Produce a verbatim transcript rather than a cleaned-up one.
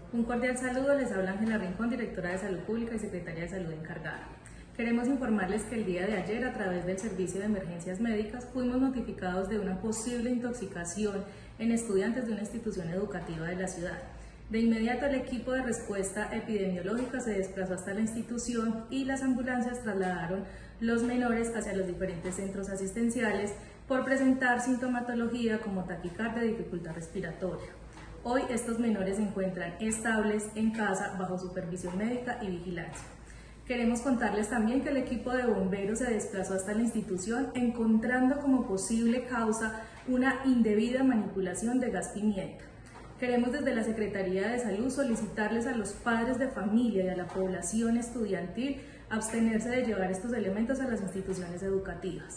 Un cordial saludo, les habla Ángela Rincón, directora de Salud Pública y secretaria de Salud encargada. Queremos informarles que el día de ayer, a través del Servicio de Emergencias Médicas, fuimos notificados de una posible intoxicación en estudiantes de una institución educativa de la ciudad. De inmediato, el equipo de respuesta epidemiológica se desplazó hasta la institución y las ambulancias trasladaron los menores hacia los diferentes centros asistenciales por presentar sintomatología como taquicardia y dificultad respiratoria. Hoy estos menores se encuentran estables en casa bajo supervisión médica y vigilancia. Queremos contarles también que el equipo de bomberos se desplazó hasta la institución encontrando como posible causa una indebida manipulación de gas pimienta. Queremos desde la Secretaría de Salud solicitarles a los padres de familia y a la población estudiantil abstenerse de llevar estos elementos a las instituciones educativas.